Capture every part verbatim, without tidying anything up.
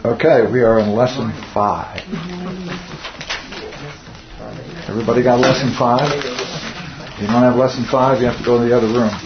Okay, we are in lesson five. Everybody got lesson five? If you don't have lesson five, you have to go to the other room.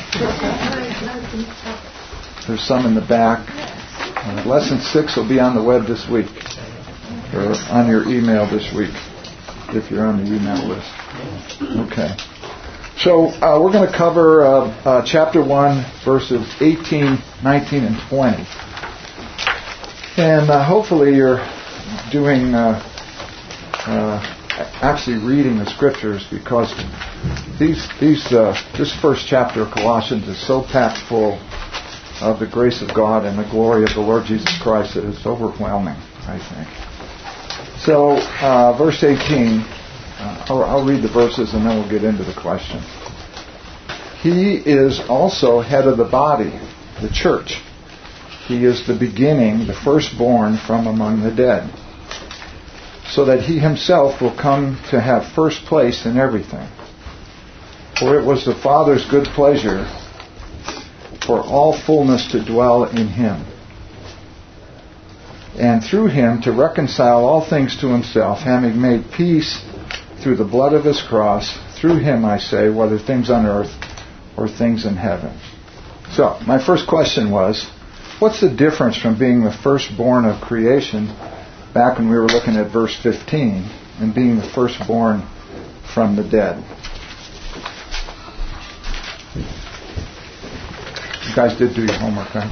There's some in the back. Uh, lesson six will be on the web this week, or on your email this week, if you're on the email list. Okay. So uh, we're going to cover uh, uh, chapter one, verses eighteen, nineteen, and twenty. And uh, hopefully you're doing, uh, uh, actually reading the scriptures, because these, these, uh, this first chapter of Colossians is so packed full of the grace of God and the glory of the Lord Jesus Christ that it's overwhelming, I think. So, uh, verse eighteen, uh, I'll, I'll read the verses and then we'll get into the question. He is also head of the body, the church. He is the beginning, the firstborn from among the dead, so that he himself will come to have first place in everything. For it was the Father's good pleasure for all fullness to dwell in him, and through him to reconcile all things to himself, having made peace through the blood of his cross. Through him, I say, whether things on earth or things in heaven. So, my first question was, what's the difference from being the firstborn of creation, back when we were looking at verse fifteen, and being the firstborn from the dead? You guys did do your homework, right?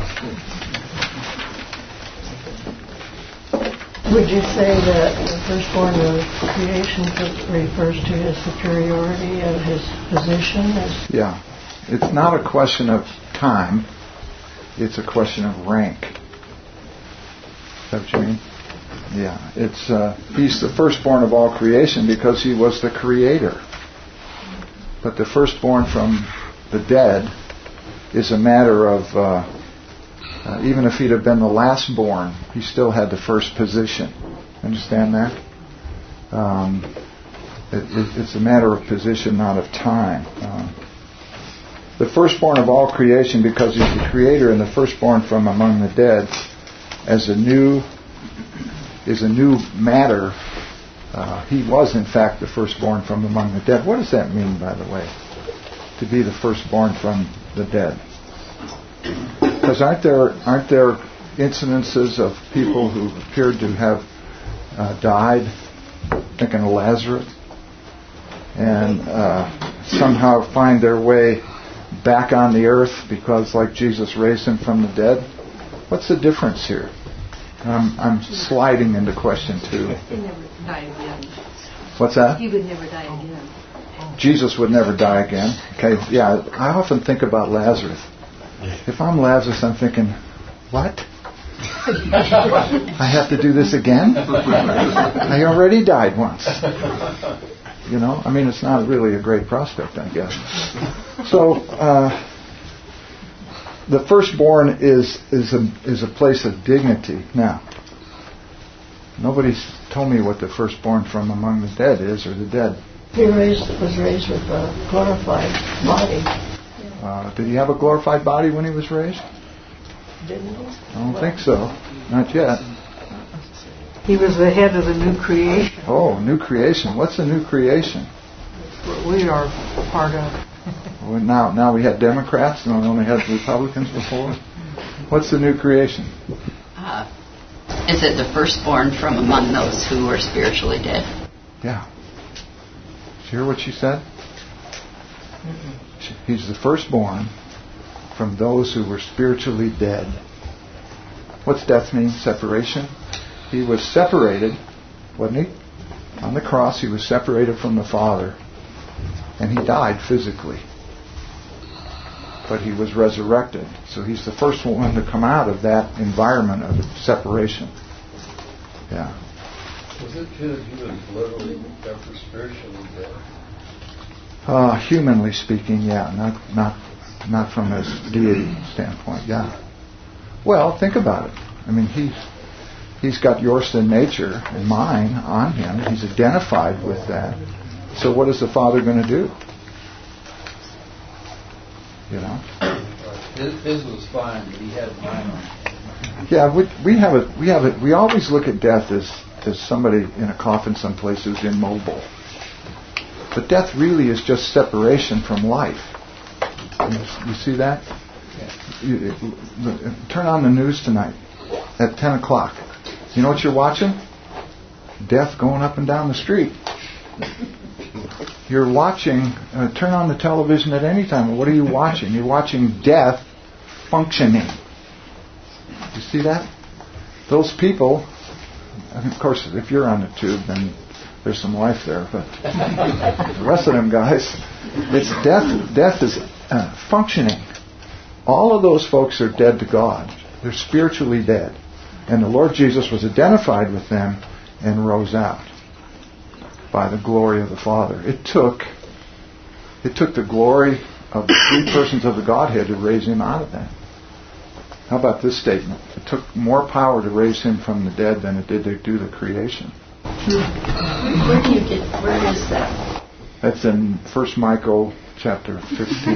Would you say that the firstborn of creation refers to his superiority and his position? As yeah. It's not a question of time. It's a question of rank. Is that what you mean? Yeah. It's uh, he's the firstborn of all creation because he was the creator. But the firstborn from the dead is a matter of, uh, uh, even if he'd have been the lastborn, he still had the first position. Understand that? Um, it, it, it's a matter of position, not of time. Uh, the firstborn of all creation, because he's the creator and the firstborn from among the dead, as a new is a new matter. Uh, he was, in fact, the firstborn from among the dead. What does that mean, by the way? To be the firstborn from the dead? Because aren't there aren't there incidences of people who appeared to have uh, died, thinking of Lazarus, and uh, somehow find their way back on the earth because, like Jesus raised him from the dead? What's the difference here? I'm, I'm sliding into question two. He never die again. What's that? He would never die again. Jesus would never die again. Okay, yeah, I often think about Lazarus. If I'm Lazarus, I'm thinking, what? I have to do this again? I already died once. You know, I mean, it's not really a great prospect, I guess. So, uh, the firstborn is is a is a place of dignity. Now, nobody's told me what the firstborn from among the dead is, or the dead. he raised, was raised with a glorified body. Uh, did he have a glorified body when he was raised? Didn't he? I don't think so. Not yet. He was the head of the new creation. Oh, new creation. What's the new creation? What we are part of. Well, now, now we had Democrats and we only had Republicans before. What's the new creation? Uh, is it the firstborn from among those who were spiritually dead? Yeah. Did you hear what she said? Mm-hmm. He's the firstborn from those who were spiritually dead. What's death mean? Separation. He was separated, wasn't he? On the cross, he was separated from the Father, and he died physically. But he was resurrected. So he's the first one to come out of that environment of separation. Yeah. Was it true that he was literally after spiritually dead? Uh, humanly speaking, yeah, not not not from his deity standpoint, yeah. Well, think about it. I mean, he's he's got your sin nature and mine on him. He's identified with that. So what is the Father going to do? You know? His, his was fine, but he had mine on. Yeah, we, we have a we have a we always look at death as as somebody in a coffin someplace who's immobile. But death really is just separation from life. You, you see that? You, you, turn on the news tonight at ten o'clock. You know what you're watching? Death going up and down the street. You're watching, uh, turn on the television at any time. What are you watching? You're watching death functioning. You see that? Those people, and of course, if you're on the tube, then there's some life there. But the rest of them guys, it's death. Death is uh, functioning. All of those folks are dead to God. They're spiritually dead. And the Lord Jesus was identified with them and rose out by the glory of the Father. It took, it took the glory of the three persons of the Godhead to raise him out of that. How about this statement? It took more power to raise him from the dead than it did to do the creation. Where do you get, where is that? That's in First Michael chapter fifteen.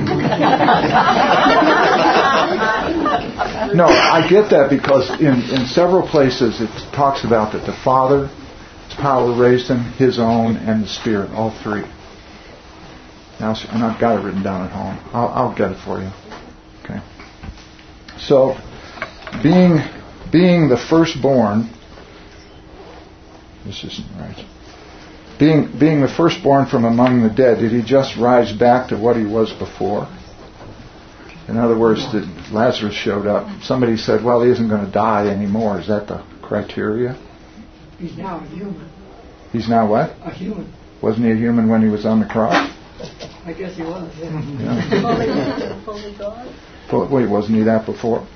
No, I get that because in, in several places it talks about that the Father's power raised him, his own, and the Spirit, all three. Now, and I've got it written down at home. I'll, I'll get it for you. Okay. So, being being the firstborn, this isn't right. Being being the firstborn from among the dead, did he just rise back to what he was before? In other words, did Lazarus showed up? Somebody said, well, he isn't going to die anymore. Is that the criteria? He's now a human. He's now what? A human. Wasn't he a human when he was on the cross? I guess he was, yeah. Yeah. Fully man, fully God? Well, wait, wasn't he that before?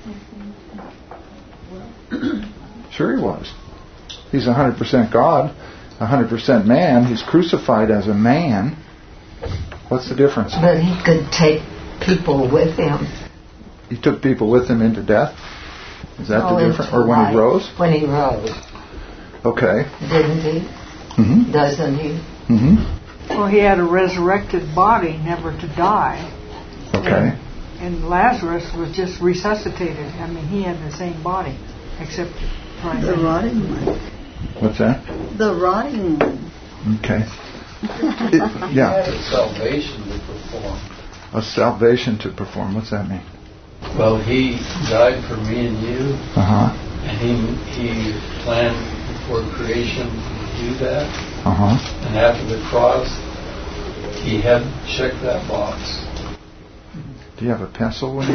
Sure he was. He's one hundred percent God, one hundred percent man. He's crucified as a man. What's the difference? But he could take people with him. He took people with him into death? Is that Oh, the difference? into Or when life. he rose? When he rose. Okay. Didn't he? Mm-hmm. Doesn't he? Mm-hmm. Well, he had a resurrected body, never to die. Okay. And, and Lazarus was just resuscitated. I mean, he had the same body, except The rotting one. What's that? The rotting one. Okay. It, He yeah. had a salvation to perform. A salvation to perform. What's that mean? Well, he died for me and you, Uh-huh. and he he planned before creation to do that. Uh-huh. And after the cross, he had checked that box. Do you have a pencil with you?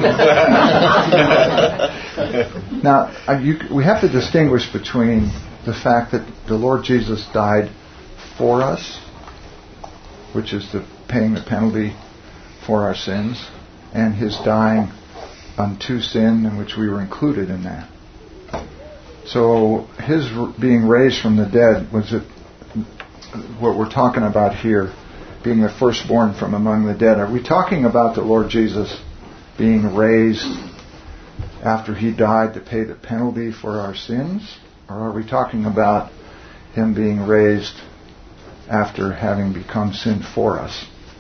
Now, uh, you, we have to distinguish between the fact that the Lord Jesus died for us, which is the paying the penalty for our sins, and his dying unto sin, in which we were included in that. So his r- being raised from the dead was it, what we're talking about here, being the firstborn from among the dead. Are we talking about the Lord Jesus being raised after he died to pay the penalty for our sins? Or are we talking about him being raised after having become sin for us?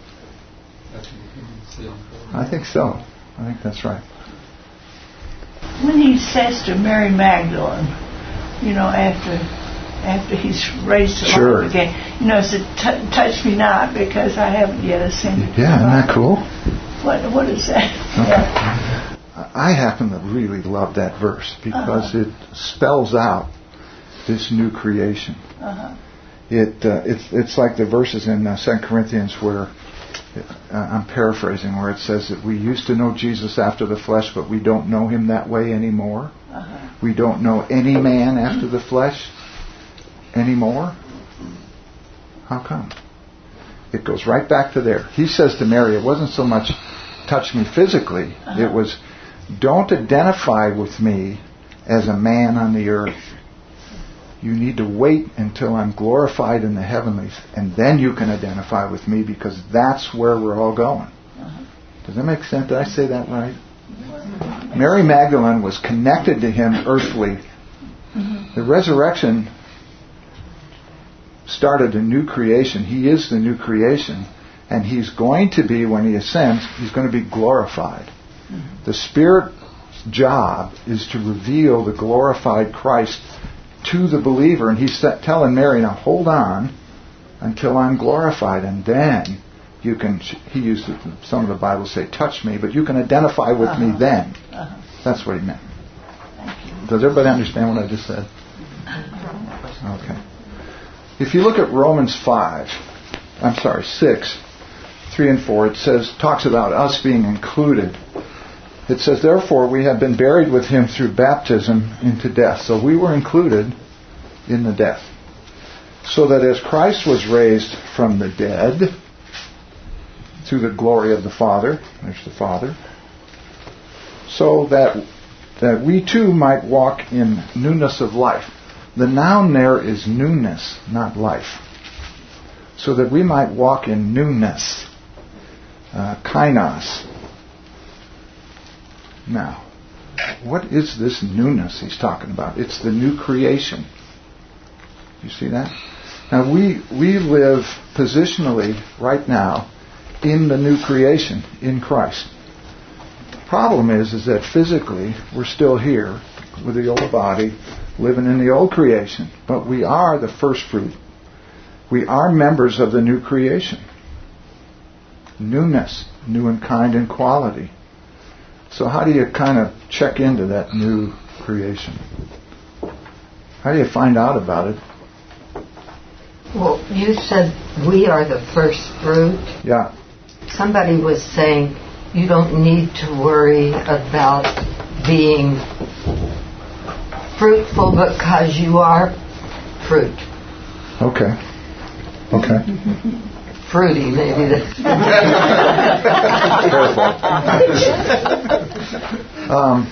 I think so. I think that's right. When he says to Mary Magdalene, you know, after after he's raised to Sure. life again, you know, said, "T- touch me not, because I haven't yet ascended to Yeah, isn't God." that cool? What What is that? Okay. I happen to really love that verse because Uh-huh. it spells out this new creation. Uh-huh. It uh, it's it's like the verses in uh, Second Corinthians where uh, I'm paraphrasing, where it says that we used to know Jesus after the flesh, but we don't know him that way anymore. Uh-huh. We don't know any man after the flesh anymore. How come? It goes right back to there. He says to Mary, it wasn't so much touch me physically. Uh-huh. It was, don't identify with me as a man on the earth. You need to wait until I'm glorified in the heavenlies, and then you can identify with me, because that's where we're all going. Uh-huh. Does that make sense? Did I say that right? Mary Magdalene was connected to him earthly. Mm-hmm. The resurrection started a new creation. He is the new creation. And he's going to be, when he ascends, he's going to be glorified. Mm-hmm. The Spirit job is to reveal the glorified Christ to the believer. And he's telling Mary, now hold on until I'm glorified, and then you can, he used, some of the Bibles say touch me, but you can identify with uh-huh. me then. Uh-huh. That's what he meant. Does everybody understand what I just said? Okay. If you look at Romans five, I'm sorry, six, three and four, it says, talks about us being included. It says, therefore we have been buried with him through baptism into death. So we were included in the death. So that as Christ was raised from the dead through the glory of the Father, there's the Father, so that that we too might walk in newness of life. The noun there is newness, not life. So that we might walk in newness, uh, kainos. Now, what is this newness he's talking about? It's the new creation. You see that? Now we we live positionally right now in the new creation in Christ. The problem is, is that physically we're still here with the old body, living in the old creation, but we are the first fruit. We are members of the new creation. Newness, new in kind and quality. So how do you kind of check into that new creation? How do you find out about it? Well, you said we are the first fruit. Yeah. Somebody was saying you don't need to worry about being fruitful because you are fruit. Okay. Okay. Fruity, maybe. um,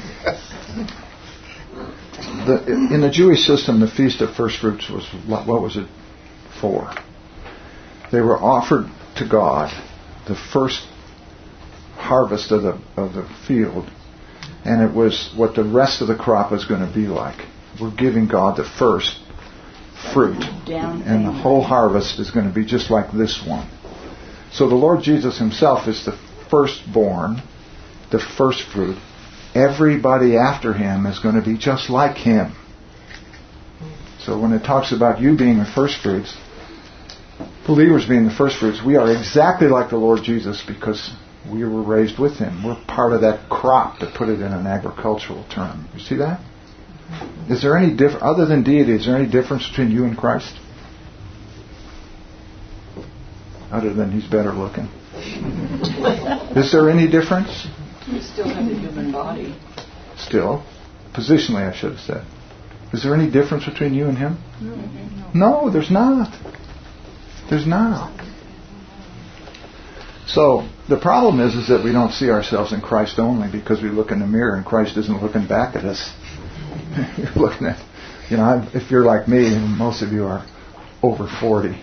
the, in the Jewish system, the Feast of First Fruits was, what was it for? They were offered to God the first harvest of the of the field, and it was what the rest of the crop is going to be like. We're giving God the first fruit, and the whole harvest is going to be just like this one. So the Lord Jesus himself is the firstborn, the first fruit. Everybody after him is going to be just like him. So when it talks about you being the first fruits, believers being the first fruits, we are exactly like the Lord Jesus because we were raised with him. We're part of that crop, to put it in an agricultural term. You see that? Is there any diff- other than deity, is there any difference between you and Christ? Other than he's better looking. Is there any difference? You still have a human body. Still. Positionally, I should have said. Is there any difference between you and him? No, there's not. There's not. So, the problem is, is that we don't see ourselves in Christ only because we look in the mirror and Christ isn't looking back at us. You're looking at, you know, if you're like me, and most of you are over forty.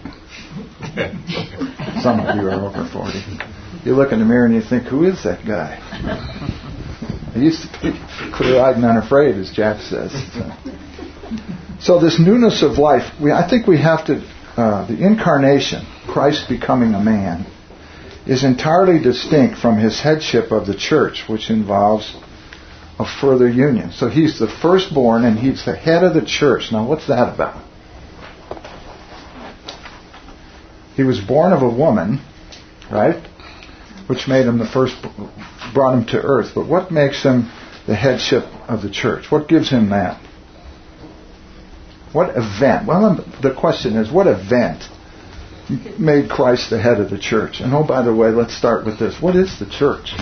Some of you are over forty. You look in the mirror and you think, who is that guy? He used to be clear-eyed and unafraid, as Jack says. So, so this newness of life, we, I think we have to, uh, the incarnation, Christ becoming a man, is entirely distinct from his headship of the church, which involves a further union. So he's the firstborn and he's the head of the church. Now what's that about? He was born of a woman, right? Which made him the first, brought him to earth. But what makes him the headship of the church? What gives him that? What event? Well, the question is, what event made Christ the head of the church? And oh, by the way, let's start with this. What is the church?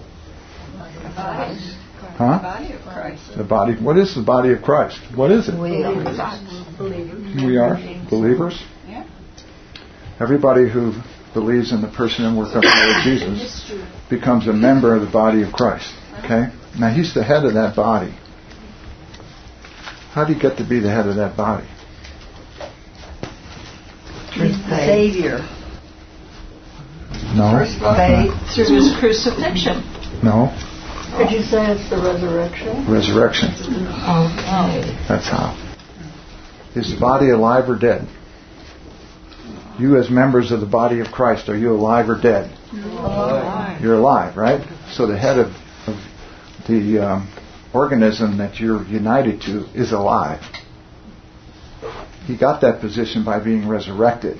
Huh? The body of Christ. The body. What is the body of Christ? What is it? We are believers. We are believers. Yeah. Everybody who believes in the person and work of the Lord Jesus becomes a member of the body of Christ. Okay? Now he's the head of that body. How do you get to be the head of that body? He's the Savior. No. Faith through his crucifixion. No. Could you say it's the resurrection? Resurrection. okay. That's how. Is the body alive or dead? You as members of the body of Christ, are you alive or dead? Alive. You're alive, right? So the head of, of the um, organism that you're united to is alive. He got that position by being resurrected.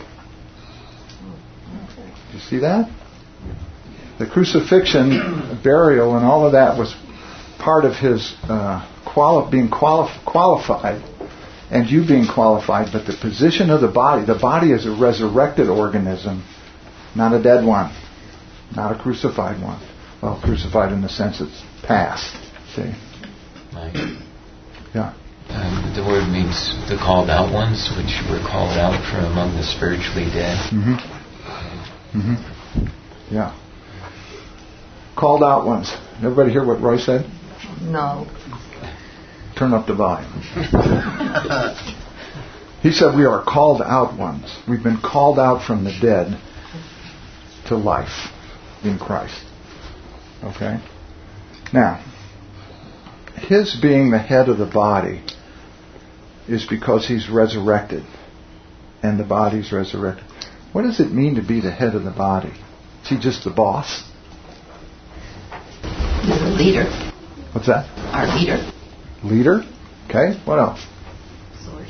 You see that? The crucifixion, burial, and all of that was part of his uh, quali- being quali- qualified, and you being qualified. But the position of the body, the body is a resurrected organism, not a dead one, not a crucified one. Well, crucified in the sense it's past. See? Right. Yeah. Um, the word means the called out ones, which were called out from among the spiritually dead. Mm-hmm. Mm-hmm. Yeah. Called out ones. Everybody hear what Roy said? No. Turn up the volume. He said we are called out ones. We've been called out from the dead to life in Christ. Okay? Now, his being the head of the body is because he's resurrected and the body's resurrected. What does it mean to be the head of the body? Is he just the boss? He's a leader. What's that? Our leader. Leader? Okay. What else? Source.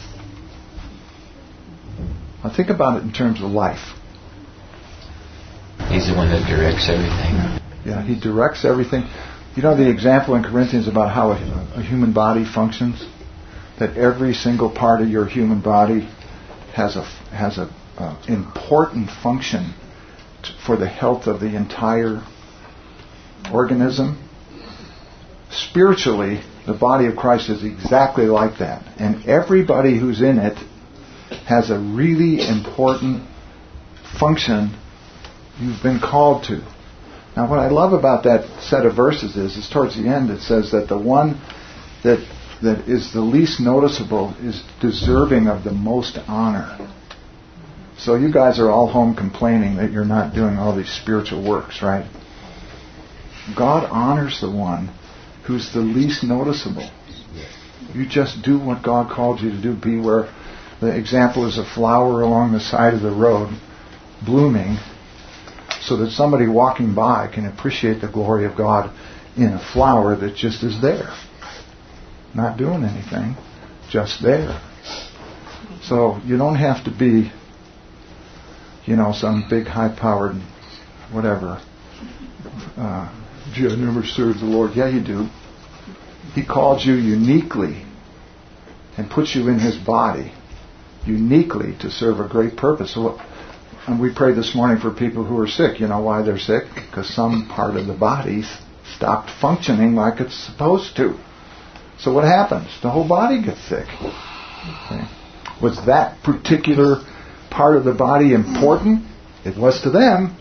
Now think about it in terms of life. He's the one that directs everything. Yeah, he directs everything. You know the example in Corinthians about how a, a human body functions? That every single part of your human body has a has a uh, important function t- for the health of the entire organism. Spiritually, the body of Christ is exactly like that. And everybody who's in it has a really important function you've been called to. Now, what I love about that set of verses is, is towards the end it says that the one that that is the least noticeable is deserving of the most honor. So you guys are all home complaining that you're not doing all these spiritual works, right? God honors the one who's the least noticeable. You just do what God called you to do. Be where the example is a flower along the side of the road, blooming, so that somebody walking by can appreciate the glory of God in a flower that just is there. Not doing anything, just there. So you don't have to be, you know, some big high-powered whatever. Uh, gee, I never served the Lord. Yeah, you do. He called you uniquely and put you in His body uniquely to serve a great purpose. So, and we prayed this morning for people who are sick. You know why they're sick? Because some part of the body stopped functioning like it's supposed to. So what happens? The whole body gets sick. Okay. Was that particular part of the body important? It was to them.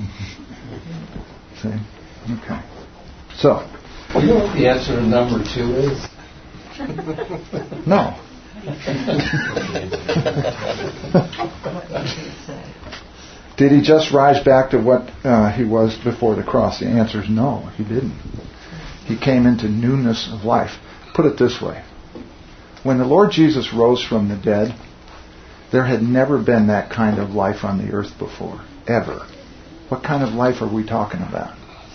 See? Okay. So. You know what the answer to number two is? No. Did he just rise back to what uh, he was before the cross? The answer is no, he didn't. He came into newness of life. Put it this way. When the Lord Jesus rose from the dead, there had never been that kind of life on the earth before. Ever. What kind of life are we talking about?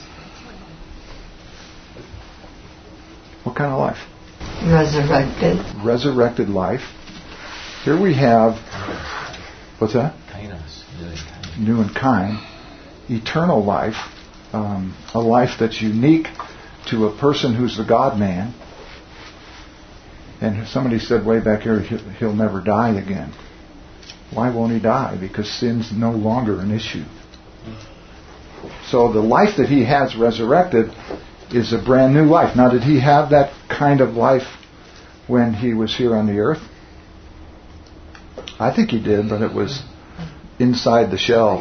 What kind of life? Resurrected. Resurrected life. Here we have, what's that? Kainos, new and kind. New and kind. Eternal life. Um, a life that's unique to a person who's the God-man. And somebody said way back here, he'll never die again. Why won't he die? Because sin's no longer an issue. So the life that he has resurrected is a brand new life. Now, did he have that kind of life when he was here on the earth? I think he did, but it was inside the shell.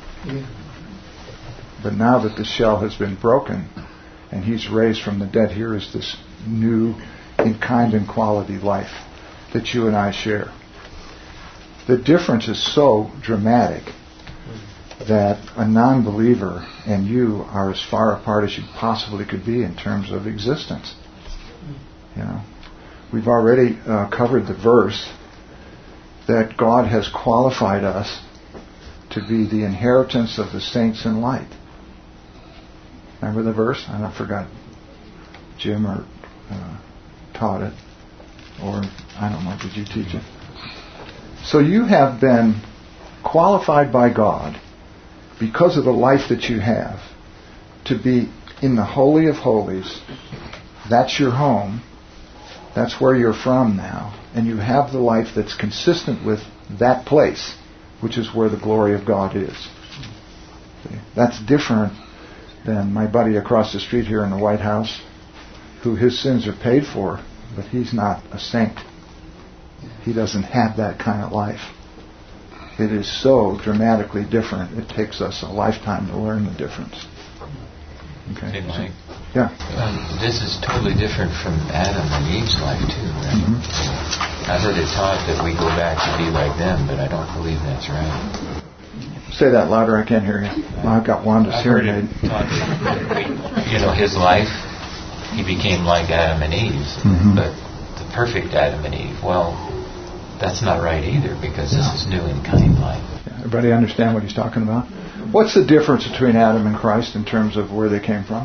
But now that the shell has been broken and he's raised from the dead, here is this new in kind and quality life that you and I share. The difference is so dramatic that a non-believer and you are as far apart as you possibly could be in terms of existence. You know, we've already uh, covered the verse that God has qualified us to be the inheritance of the saints in light. Remember the verse? I don't forgot. Jim or uh, taught it, or I don't know, did you teach it? So you have been qualified by God because of the life that you have to be in the Holy of Holies. That's your home. That's where you're from now. And you have the life that's consistent with that place, which is where the glory of God is. See? That's different than my buddy across the street here in the White House, who his sins are paid for, but he's not a saint. He doesn't have that kind of life. It is so dramatically different. It takes us a lifetime to learn the difference. Okay. Hey, Mike. Yeah. Um, this is totally different from Adam and Eve's life too, right? Mm-hmm. I've heard it taught that we go back to be like them, but I don't believe that's right. Say that louder. I can't hear you. Well, I've got Wanda's I've hearing heard aid. it taught that we, you know, his life, he became like Adam and Eve's, Mm-hmm. but the perfect Adam and Eve. Well, that's not right either, because this is new in kind life. Everybody understand what he's talking about? What's the difference between Adam and Christ in terms of where they came from?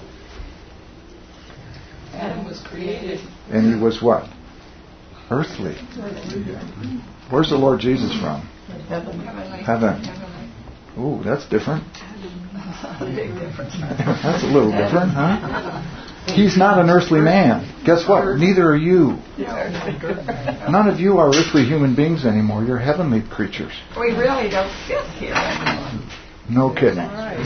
Adam was created. And he was what? Earthly. Where's the Lord Jesus from? Heaven. Heaven. Ooh, that's different. That's a little different, huh? He's not an earthly man. Guess what? Neither are you. None of you are earthly human beings anymore. You're heavenly creatures. We really don't fit here anymore. No kidding.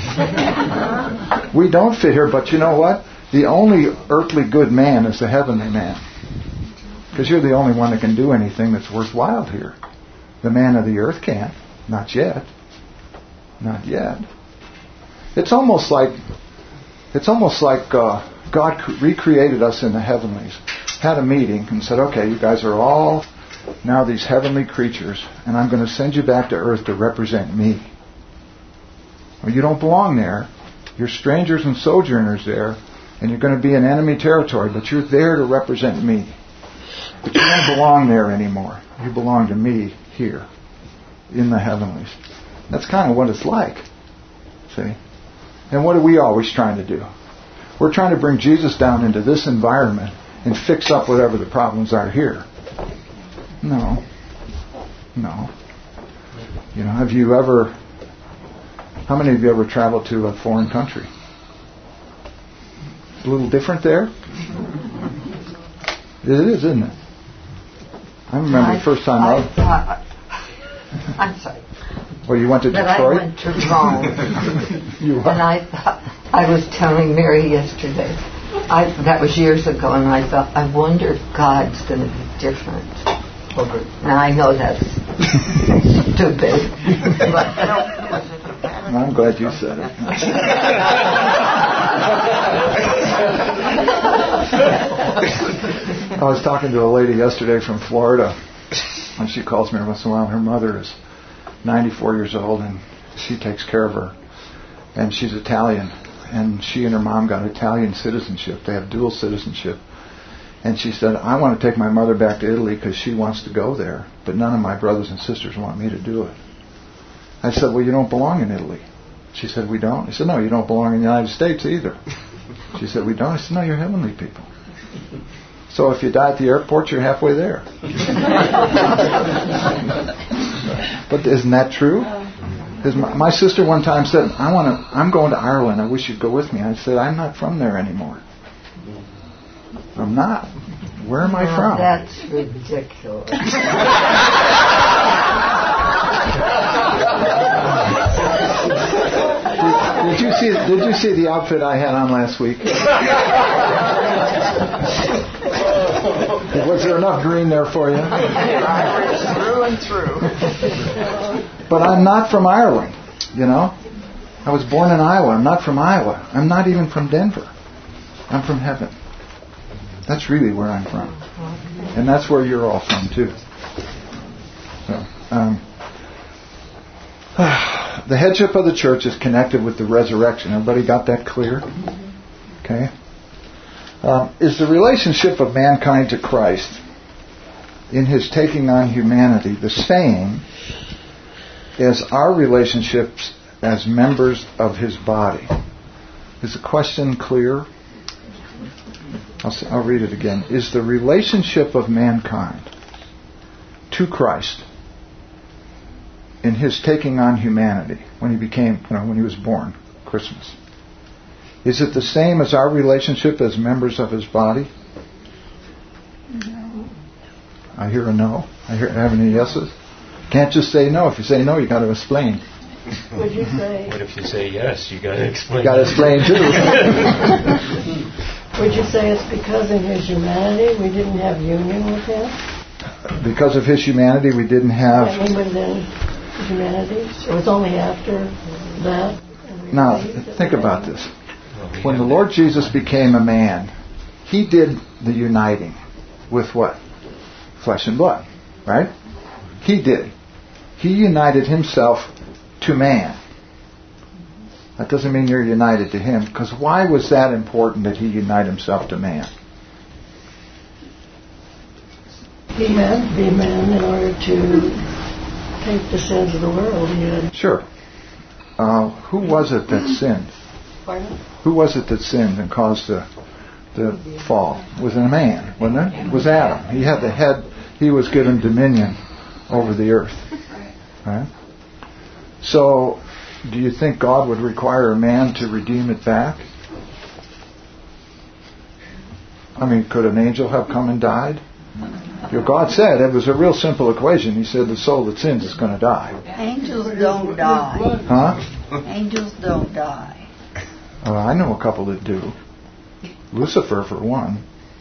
We don't fit here, but you know what? The only earthly good man is the heavenly man. Because you're the only one that can do anything that's worthwhile here. The man of the earth can't. Not yet. Not yet. It's almost like it's almost like uh, God recreated us in the heavenlies, had a meeting and said, okay, you guys are all now these heavenly creatures, and I'm going to send you back to earth to represent me. Well, you don't belong there. You're strangers and sojourners there, and you're going to be in enemy territory, but you're there to represent me. But you don't belong there anymore. You belong to me here in the heavenlies. That's kind of what it's like. See? And what are we always trying to do? We're trying to bring Jesus down into this environment and fix up whatever the problems are here. No. No. You know, have you ever... How many of you ever traveled to a foreign country? A little different there? It is, isn't it? I remember I, the first time I... I thought, I'm sorry. Well, you went to But Detroit? I went to Rome. You And I thought, I was telling Mary yesterday, I, that was years ago, and I thought, I wonder if God's going to be different. Now I know that's stupid. But I'm glad you said it. I was talking to a lady yesterday from Florida, and she calls me once in a while. Her mother is ninety-four years old, and she takes care of her. And she's Italian, and she and her mom got Italian citizenship. They have dual citizenship. And she said, I want to take my mother back to Italy because she wants to go there, but none of my brothers and sisters want me to do it. I said, well, you don't belong in Italy. She said, we don't? I said, no, you don't belong in the United States either. She said, we don't? I said, no, you're heavenly people. So if you die at the airport, you're halfway there. But isn't that true? Because my, my sister one time said, I want to, I'm going to Ireland. I wish you'd go with me. I said, I'm not from there anymore. I'm not. Where am I oh, from? That's ridiculous. did, did you see? Did you see the outfit I had on last week? Was there enough green there for you? Through and through. But I'm not from Ireland. You know, I was born in Iowa. I'm not from Iowa. I'm not even from Denver. I'm from heaven. That's really where I'm from. And that's where you're all from, too. So, um, the headship of the church is connected with the resurrection. Everybody got that clear? Okay. Um, is the relationship of mankind to Christ in His taking on humanity the same as our relationships as members of His body? Is the question clear? I'll, s- I'll read it again. Is the relationship of mankind to Christ in His taking on humanity when He became, you know, when He was born, Christmas, is it the same as our relationship as members of His body? No. I hear a no. I hear. Have any yeses? Can't just say no. If you say no, you got to explain. Would you say? What if you say yes? You got to explain. Got to explain too. Would you say it's because in His humanity we didn't have union with Him? Because of His humanity, we didn't have. I mean, within humanity. It was only after that. Now, think about this. When the Lord Jesus became a man, He did the uniting with what? Flesh and blood, right? He did. He united Himself to man. That doesn't mean you're united to Him, because why was that important that He unite Himself to man? He had to be man in order to take the sins of the world. He had. Sure. Uh, who was it that sinned? Pardon? Who was it that sinned and caused the the fall? Was it a man, wasn't it? It was Adam. He had the head. He was given dominion over the earth. Right? So, do you think God would require a man to redeem it back? I mean, could an angel have come and died? You know, God said it was a real simple equation. He said the soul that sins is going to die. Angels don't die. Huh? Angels don't die. Uh, I know a couple that do. Lucifer, for one.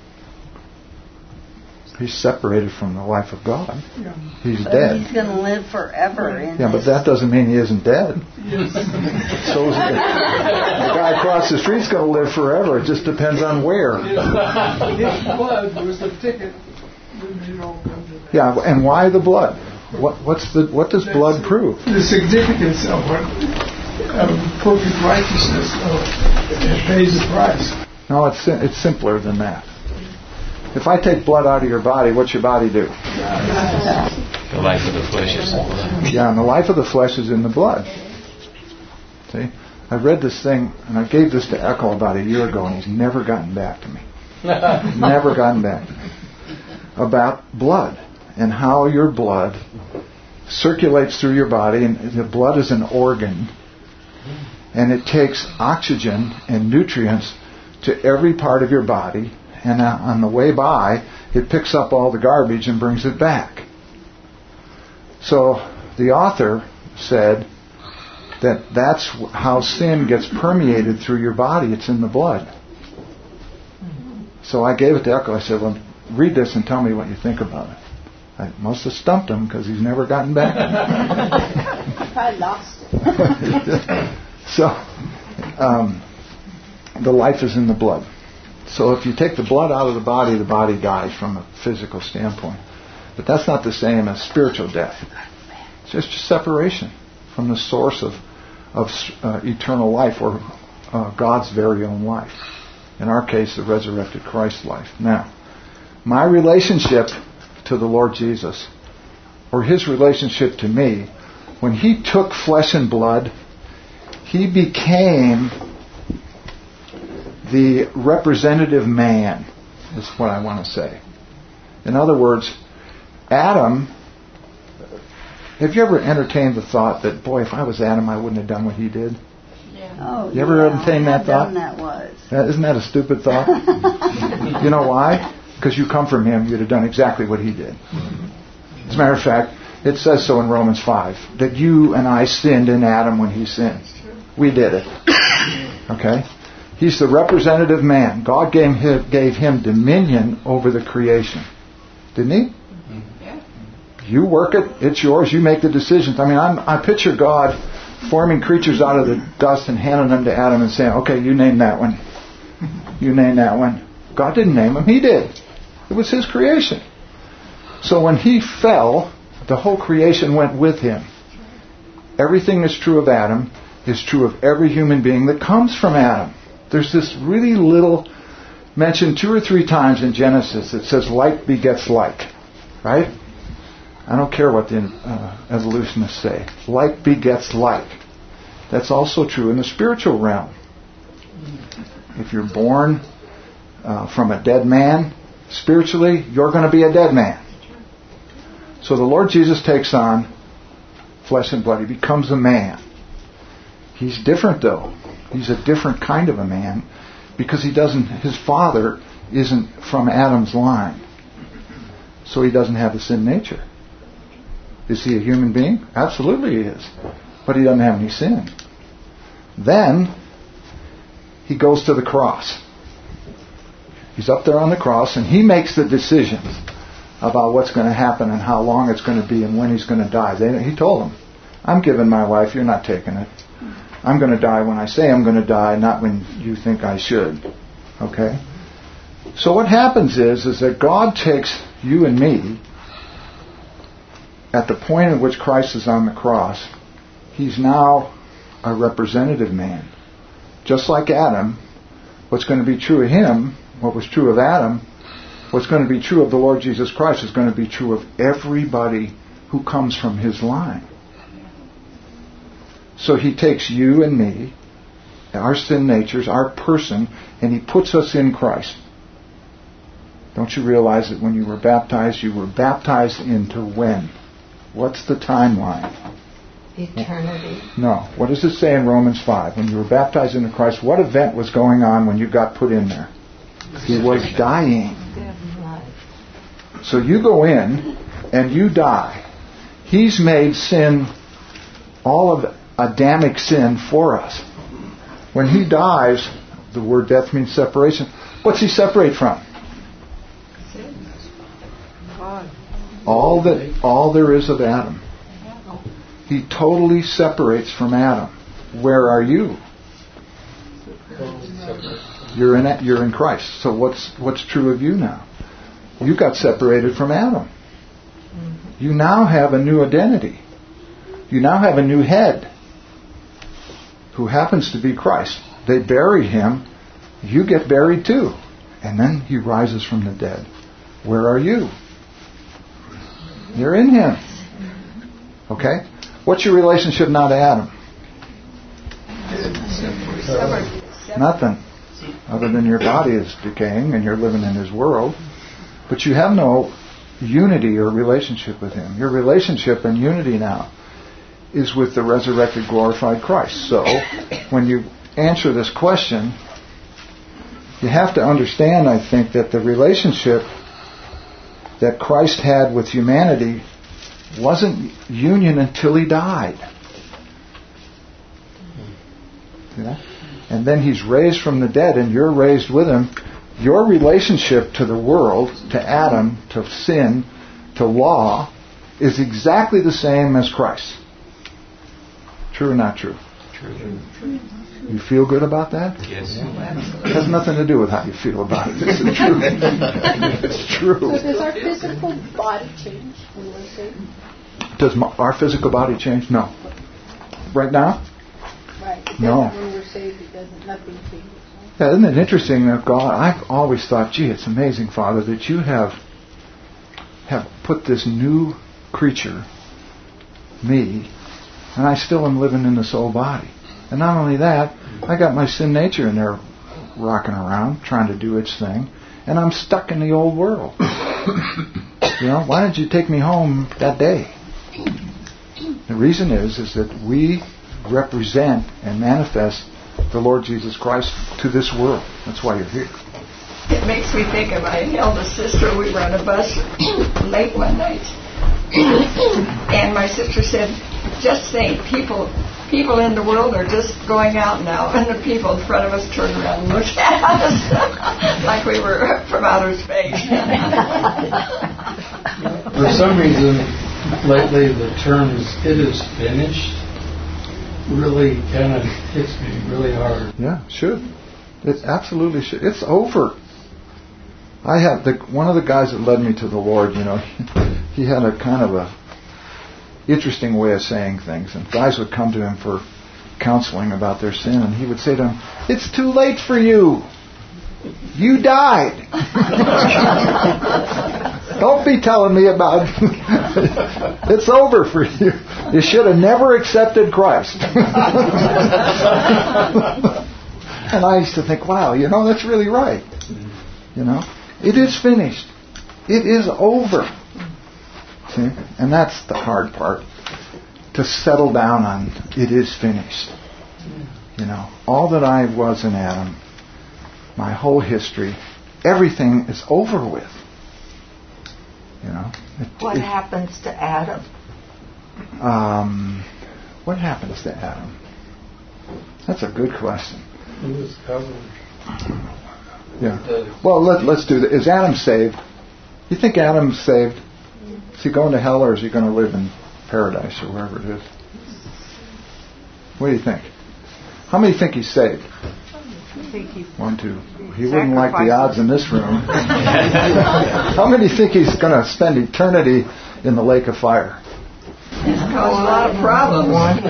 He's separated from the life of God. He's But dead. he's going to live forever in Yeah, but this. that doesn't mean he isn't dead. So is the, the guy across the street's going to live forever. It just depends on where. His blood was the ticket. Yeah, and why the blood? What what's the what does blood prove? The significance of what of perfect righteousness of, it pays the price. No, it's it's simpler than that. If I take blood out of your body, what's your body do? The life of the flesh is in the blood. Yeah, and the life of the flesh is in the blood. See? I read this thing, and I gave this to Echo about a year ago, and he's never gotten back to me. Never gotten back to me. About blood, and how your blood circulates through your body, and the blood is an organ, and it takes oxygen and nutrients to every part of your body, and on the way by, it picks up all the garbage and brings it back. So the author said that that's how sin gets permeated through your body. It's in the blood. So I gave it to Echo. I said, well, read this and tell me what you think about it. I must have stumped him because he's never gotten back. I lost it. So, um, the life is in the blood. So if you take the blood out of the body, the body dies from a physical standpoint. But that's not the same as spiritual death. It's just separation from the source of, of uh, eternal life, or uh, God's very own life. In our case, the resurrected Christ life. Now, my relationship to the Lord Jesus, or His relationship to me, when He took flesh and blood, He became the representative man, is what I want to say. In other words, Adam, have you ever entertained the thought that, boy, if I was Adam, I wouldn't have done what he did? Oh, You ever yeah, entertained that how thought? dumb that was. That, isn't that a stupid thought? You know why? Because you come from him, you'd have done exactly what he did. As a matter of fact, it says so in Romans five, that you and I sinned in Adam when he sinned. We did it. Okay? He's the representative man. God gave him, gave him dominion over the creation. Didn't He? Yeah. You work it. It's yours. You make the decisions. I mean, I'm, I picture God forming creatures out of the dust and handing them to Adam and saying, okay, you name that one. You name that one. God didn't name him. He did. It was His creation. So when He fell, the whole creation went with Him. Everything that's true of Adam is true of every human being that comes from Adam. There's this really little mentioned two or three times in Genesis that says like begets like. Right? I don't care what the uh, evolutionists say. Like begets like. That's also true in the spiritual realm. If you're born uh, from a dead man spiritually, you're going to be a dead man. So the Lord Jesus takes on flesh and blood. He becomes a man. He's different though. He's a different kind of a man because he doesn't, his father isn't from Adam's line. So he doesn't have the sin nature. Is he a human being? Absolutely he is. But he doesn't have any sin. Then he goes to the cross. He's up there on the cross and he makes the decisions about what's going to happen and how long it's going to be and when he's going to die. They, he told them, I'm giving my life, you're not taking it. I'm going to die when I say I'm going to die, not when you think I should. Okay? So what happens is, is that God takes you and me at the point at which Christ is on the cross. He's now a representative man. Just like Adam, what's going to be true of him, what was true of Adam, what's going to be true of the Lord Jesus Christ is going to be true of everybody who comes from his line. So he takes you and me, our sin natures, our person, and he puts us in Christ. Don't you realize that when you were baptized, you were baptized into when? What's the timeline? Eternity. No. What does it say in Romans five? When you were baptized into Christ, what event was going on when you got put in there? He was dying. So you go in and you die. He's made sin, all of Adamic sin for us. When he dies, the word death means separation. What's he separate from? All that, all there is of Adam. He totally separates from Adam. Where are you? You're in you're in Christ. So what's what's true of you now? You got separated from Adam. You now have a new identity. You now have a new head, who happens to be Christ. They bury him. You get buried too. And then he rises from the dead. Where are you? You're in him. Okay? What's your relationship now to Adam? Nothing. Other than your body is decaying and you're living in his world. But you have no unity or relationship with him. Your relationship and unity now is with the resurrected, glorified Christ. So, when you answer this question, you have to understand, I think, that the relationship that Christ had with humanity wasn't union until he died. See that? And then he's raised from the dead and you're raised with him. Your relationship to the world, to Adam, to sin, to law, is exactly the same as Christ. True or not true? True. You feel good about that? Yes. It has nothing to do with how you feel about it. It's true. It's true. So does our physical body change when we're saved? Does our physical body change? No. Right now? Right. It No. When we're saved, it doesn't. Nothing changes. Yeah, isn't it interesting that God? I've always thought, gee, it's amazing, Father, that you have have put this new creature, me, and I still am living in this old body. And not only that, I got my sin nature in there rocking around, trying to do its thing, and I'm stuck in the old world. You know, why didn't you take me home that day? The reason is, is that we represent and manifest the Lord Jesus Christ to this world. That's why you're here. It makes me think of my eldest sister. We were on a bus late one night, and my sister said, "Just think, people, people in the world are just going out now, and the people in front of us turn around and look at us like we were from outer space." For some reason, lately the terms "it is finished" really kind of hits me really hard. Yeah, should. It absolutely should. It's over. I have the one of the guys that led me to the Lord. You know, he had a kind of a interesting way of saying things, and guys would come to him for counseling about their sin, and he would say to them, "It's too late for you. You died. Don't be telling me about it. It's over for you. You should have never accepted Christ." And I used to think, wow, you know, that's really right. You know? It is finished. It is over. See? And that's the hard part. To settle down on it is finished. You know, all that I was in Adam, my whole history, everything is over with. You know. It, what it, happens to Adam? Um, what happens to Adam? That's a good question. He was covered. Yeah. Well, let, let's do that. Is Adam saved? You think Adam's saved? Is he going to hell or is he going to live in paradise or wherever it is? What do you think? How many think he's saved? I think he One, two. He wouldn't like the odds in this room. How many think he's going to spend eternity in the lake of fire? It's caused a lot of problems.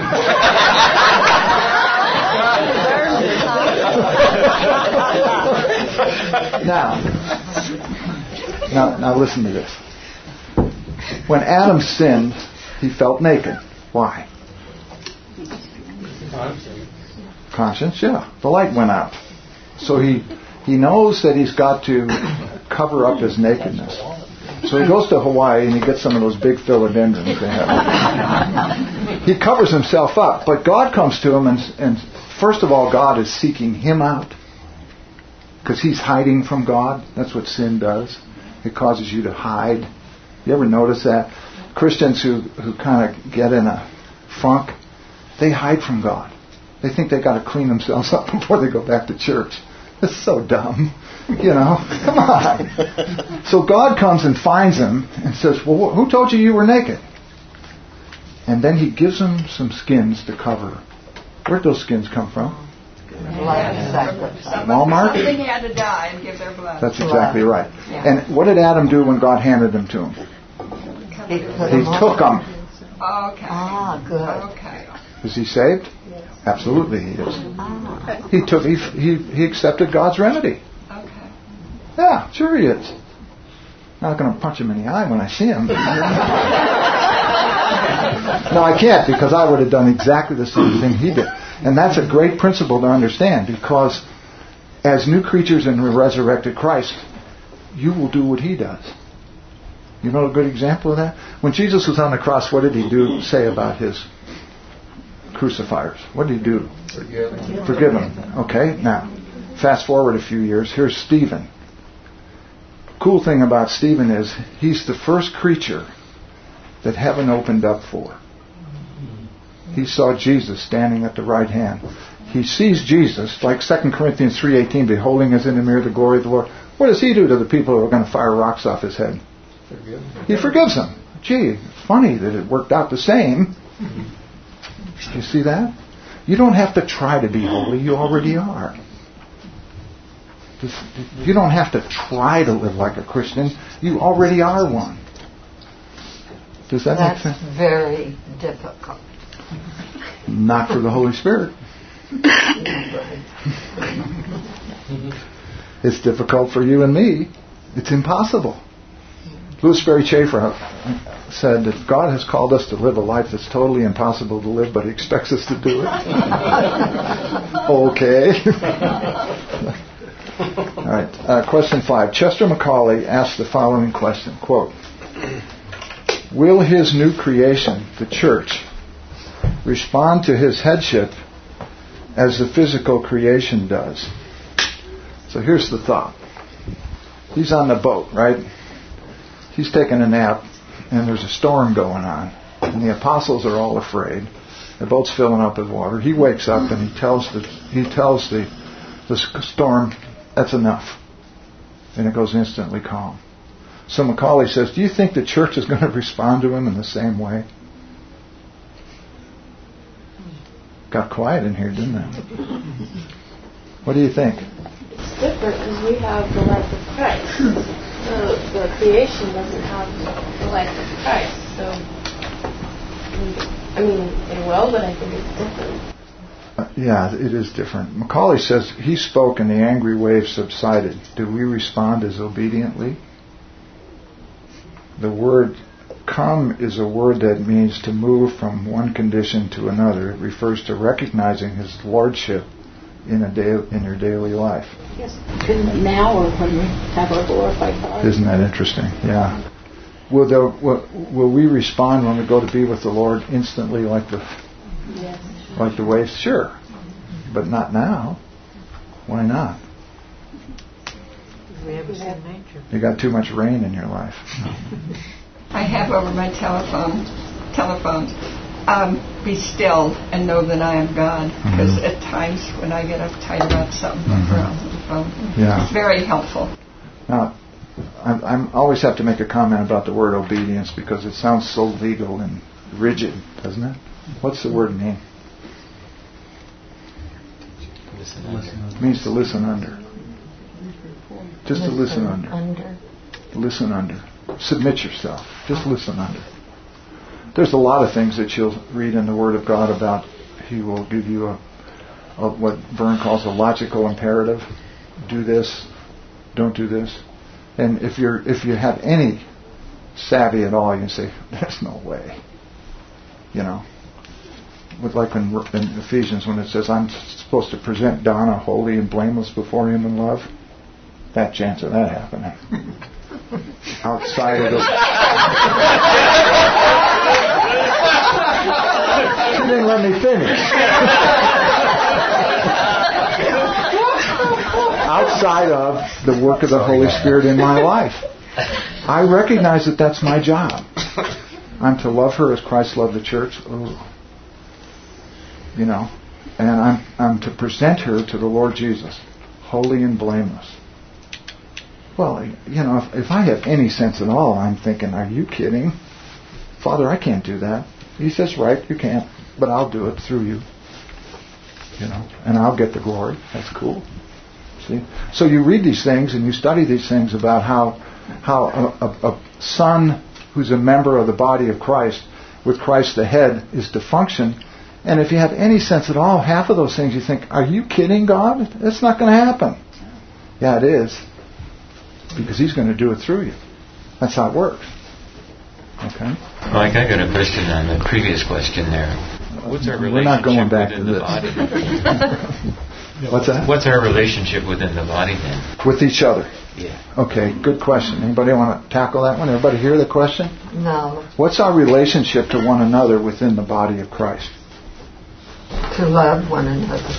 now, now, now listen to this. When Adam sinned, he felt naked. Why? Conscience, yeah. The light went out. So he he knows that he's got to cover up his nakedness. So he goes to Hawaii and he gets some of those big philodendrons they have. He covers himself up, but God comes to him and, and first of all, God is seeking him out because he's hiding from God. That's what sin does. It causes you to hide. You ever notice that? Christians who, who kind of get in a funk, they hide from God. They think they got to clean themselves up before they go back to church. That's so dumb. You know, come on. So God comes and finds him and says, well, who told you you were naked? And then he gives him some skins to cover. Where'd those skins come from? Walmart? Something had to die and give their blood. That's exactly right. And what did Adam do when God handed them to him? He, he took them. Okay. Ah, good. Okay. Is he saved? Absolutely he is. Ah. He took he, he he accepted God's remedy. Okay. Yeah, sure he is. Not going to punch him in the eye when I see him. No, I can't, because I would have done exactly the same thing he did. And that's a great principle to understand, because as new creatures in the resurrected Christ, you will do what he does. You know a good example of that? When Jesus was on the cross, what did he do say about his crucifiers? What did he do? Forgive them. Forgive them. Okay, now, fast forward a few years. Here's Stephen. Cool thing about Stephen is he's the first creature that heaven opened up for. He saw Jesus standing at the right hand. He sees Jesus, like Second Corinthians three eighteen, beholding as in the mirror the glory of the Lord. What does he do to the people who are going to fire rocks off his head? Forgive them. He forgives them. Gee, it's funny that it worked out the same. You see that? You don't have to try to be holy. You already are. You don't have to try to live like a Christian. You already are one. Does that That's make sense? very difficult. Not for the Holy Spirit. It's difficult for you and me. It's impossible. Louis Ferry Chafer said that God has called us to live a life that's totally impossible to live, but he expects us to do it. Okay. All right. Uh, question five. Chester McCauley asked the following question, quote, will his new creation, the church, respond to his headship as the physical creation does? So here's the thought. He's on the boat, right? He's taking a nap, and there's a storm going on, and the apostles are all afraid. The boat's filling up with water. He wakes up and he tells the he tells the the storm, that's enough, and it goes instantly calm. So Macaulay says, do you think the church is going to respond to him in the same way? Got quiet in here, didn't it? What do you think? It's different because we have the life of Christ. So the creation doesn't have the life of Christ. So, I mean, it will, but I think it's different. Uh, yeah, it is different. Macaulay says, he spoke and the angry waves subsided. Do we respond as obediently? The word come is a word that means to move from one condition to another. It refers to recognizing his lordship in a day in your daily life. Yes. Now or when we have our glorified body. Isn't that interesting? Yeah. Will, there, will, will we respond when we go to be with the Lord instantly like the Yes. like the waves? Sure. But not now. Why not? We have a sin nature. You got too much rain in your life. I have over my telephone, telephone, um, be still and know that I am God. Because Mm-hmm. at times when I get uptight about something, I Mhm. browse the phone. Yeah. It's very helpful. Now, I I'm always have to make a comment about the word obedience because it sounds so legal and rigid, doesn't it? What's the word mean? Listen under. It means to listen under. Just to listen under. Under. Listen under. Submit yourself. Just listen under. There's a lot of things that you'll read in the Word of God about. He will give you a, a what Vern calls a logical imperative. Do this. Don't do this. And if you're if you have any savvy at all, you can say, "There's no way." You know, with like in, in Ephesians when it says, "I'm supposed to present Donna holy and blameless before Him in love." That chance of that happening. Outside of the... You didn't let me finish. Outside of the work of the Holy Spirit in my life. I recognize that that's my job. I'm to love her as Christ loved the church. Ooh. You know, and I'm I'm to present her to the Lord Jesus, holy and blameless. Well, you know, if, if I have any sense at all, I'm thinking, are you kidding? Father, I can't do that. He says, right, you can't, but I'll do it through you. You know, and I'll get the glory. That's cool. See? So you read these things and you study these things about how how a, a, a son who's a member of the body of Christ, with Christ the head, is to function. And if you have any sense at all, half of those things you think, are you kidding, God? That's not going to happen. Yeah, it is. Because He's going to do it through you. That's how it works. Okay? Mike, I got a question on the previous question there. What's our We're not going back to within the this. body? What's that? What's our relationship within the body then? With each other. Yeah. Okay, good question. Anybody want to tackle that one? Everybody hear the question? No. What's our relationship to one another within the body of Christ? To love one another.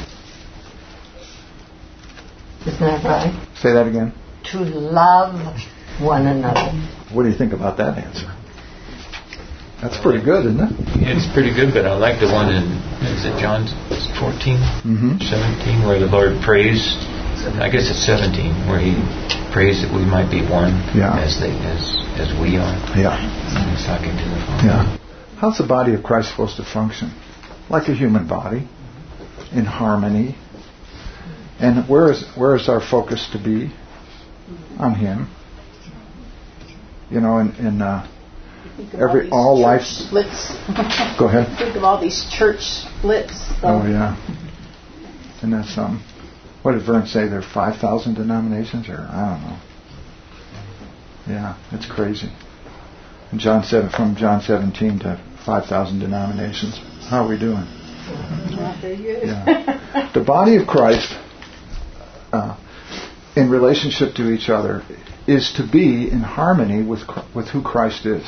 Isn't that right? Say that again. To love one another. What do you think about that answer? That's pretty good, isn't it? It's pretty good, but I like the one in, is it John fourteen, Mm-hmm. seventeen, where the Lord prays. I guess it's seventeen, where He prays that we might be one Yeah. as they as as we are. Yeah. And He's talking to the Father. Yeah. How's the body of Christ supposed to function? Like a human body, in harmony. And where is where is our focus to be? On Him. You know, in, in uh, every all life splits. Go ahead. Think of all these church splits. So. Oh yeah. And that's something. What did Vern say? There are five thousand denominations, or I don't know. Yeah, it's crazy. And John said from John seventeen to five thousand denominations. How are we doing? Not very good. Yeah. The body of Christ, uh, in relationship to each other, is to be in harmony with with who Christ is.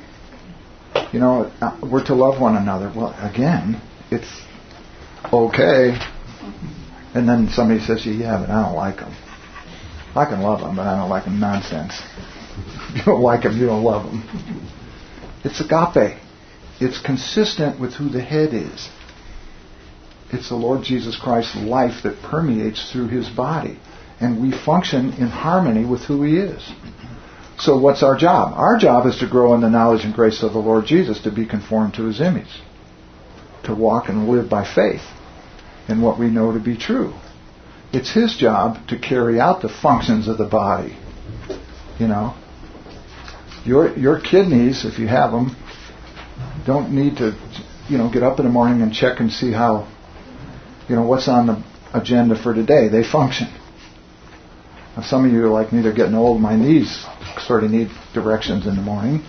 You know, uh, we're to love one another. Well, again, it's okay. And then somebody says, yeah, but I don't like them. I can love them, but I don't like them. Nonsense. If you don't like them, you don't love them. It's agape. It's consistent with who the head is. It's the Lord Jesus Christ's life that permeates through His body. And we function in harmony with who He is. So what's our job? Our job is to grow in the knowledge and grace of the Lord Jesus, to be conformed to His image. To walk and live by faith in what we know to be true. It's His job to carry out the functions of the body. You know, your your kidneys, if you have them, don't need to, you know, get up in the morning and check and see how, you know, what's on the agenda for today. They function. Now, some of you are like me, they're getting old. My knees sort of need directions in the morning.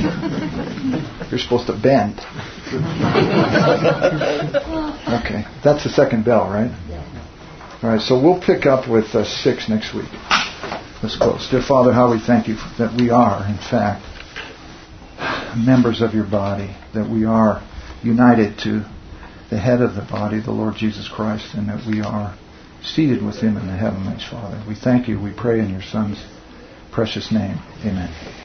You're supposed to bend. Okay, that's the second bell, right? All right, so we'll pick up with uh, six next week. Let's close. Dear Father, how we thank you that we are, in fact, members of your body, that we are united to the head of the body, the Lord Jesus Christ, and that we are seated with him in the heavenlies, Father. We thank you. We pray in your Son's precious name. Amen.